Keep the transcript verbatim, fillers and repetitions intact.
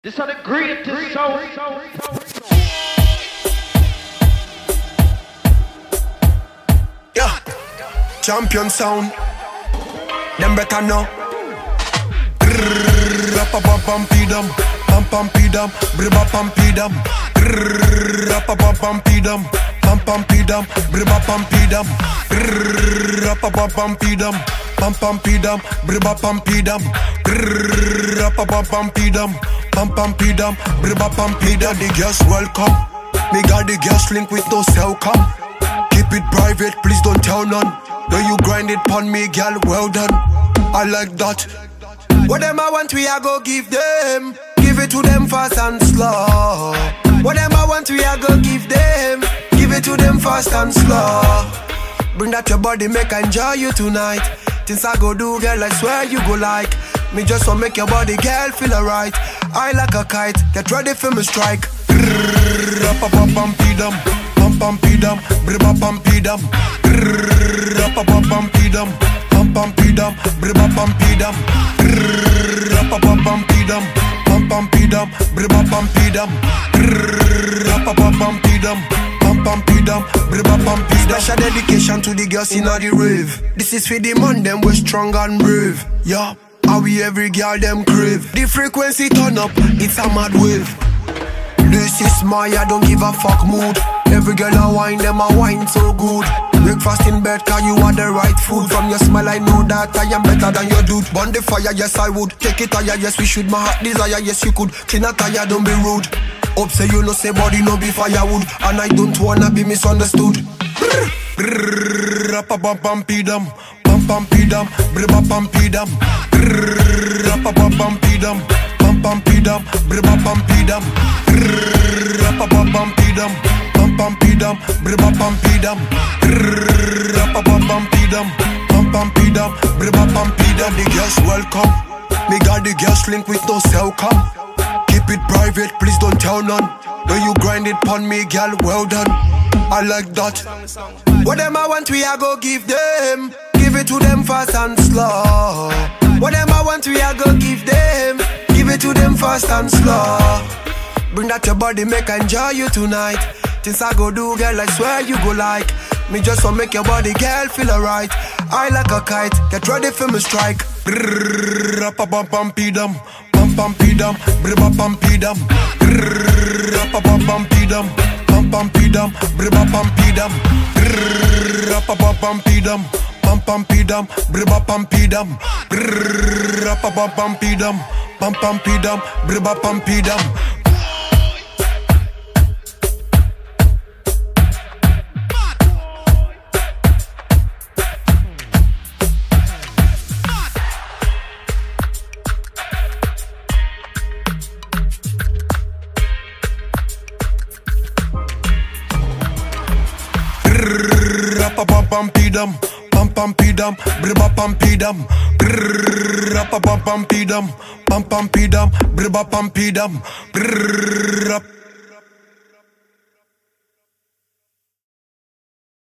This are the greatest soul. Yeah, champion sound. Them better know. Rapa pam pam pidam, pam pam pidam, briba pam pidam. Rapa pam pam pidam, pam pam pidam, briba pam pidam. Rapa pam pam pidam, pam pam pidam, briba pam pidam. Rapa pam pam pidam, pam pam pidam, briba pam pidam. The girls welcome. Me got the girls link with no cell come. Keep it private, please don't tell none. When you grind it pon me, girl, well done. I like that. What them I want, we a go give them. Give it to them fast and slow. What them I want, we a go give them. Give it to them fast and slow. Bring that your body, make I enjoy you tonight. Things I go do, girl, I swear you go like. Me just want make your body, girl, feel alright. I like a kite, get ready for me strike. Rapa-pam-pam-pidam, pam-pam-pidam, briba-pam-pidam. Rapa-pam-pam-pidam, pam-pam-pidam, briba-pam-pidam. Rapa-pam-pam-pidam, pam-pam-pidam, briba-pam-pidam. Rapa-pam-pam-pidam, pam-pam-pidam, briba-pam-pidam. Special dedication to the girls in the rave. This is for the man, them we strong and brave. Yeah, how we every girl them crave. The frequency turn up, it's a mad wave. This is my I don't give a fuck mood. Every girl I wine, them I wine so good. Breakfast in bed, cause you are the right food. From your smile I know that I am better than your dude. Burn the fire, yes I would. Take it higher, yes we should. My heart desire, yes you could. Clean a tire, don't be rude. Up say you know say body no be firewood. And I don't wanna be misunderstood. Rapa-pam-pam-pidam, pam-pam-pidam, briba-pam-pidam. Rapa-pam-pam-pidam, pam-pam-pidam, briba-pam-pidam. Rapa-pam-pam-pidam, pam-pam-pidam, briba-pam-pidam. Rapa-pam-pam-pidam, pam-pam-pidam, briba-pam-pidam. The girls welcome. Me got the girls link with no cell come. Keep it private, please don't tell none. When you grind it pon me, girl, well done. I like that. What them I want, we a go give them. Give it to them fast and slow. What them I want, we a go give them. Give it to them fast and slow. Bring that your body, make I enjoy you tonight. Things I go do, girl, I swear you go like. Me just want make your body, girl, feel alright. I like a kite, get ready for me strike. Rapa-pam-pam-pidam, pam-pam-pidam, briba-pam-pidam. Rapa-pam-pam-pidam, pam-pam-pidam, briba-pam-pidam. Rapa-pam-pam-pidam, pam-pam-pidam, briba-pam-pidam. Rapa-pam-pam-pidam, pam-pam-pidam, briba-pam-pidam. Rapa-pam-pam-pidam, pam-pam-pidam, briba-pam-pidam. Rapa-pam-pam-pidam, pam-pam-pidam, briba-pam-pidam.